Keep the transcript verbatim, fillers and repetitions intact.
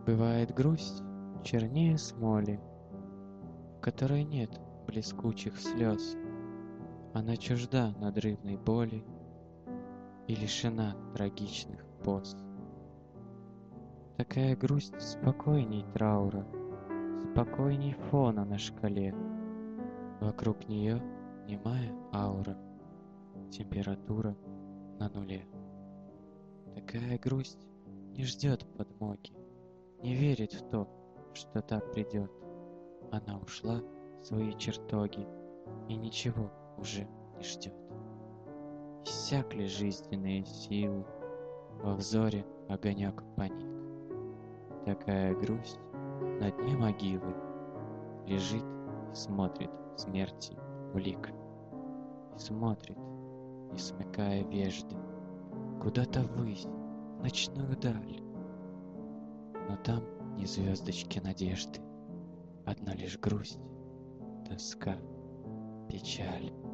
Бывает грусть чернее смоли, в которой нет блескучих слез. Она чужда надрывной боли и лишена трагичных поз. Такая грусть спокойней траура, спокойней фона на шкале. Вокруг нее немая аура, температура на нуле. Такая грусть не ждет подмоги, не верит в то, что так придет. Она ушла в свои чертоги и ничего уже не ждет. Иссякли жизненные силы, во взоре огонек паник. Такая грусть на дне могилы лежит и смотрит смерти в лик. И смотрит, не смыкая вежды, куда-то ввысь, в ночную даль. Но там ни звездочки надежды, одна лишь грусть, тоска, печаль.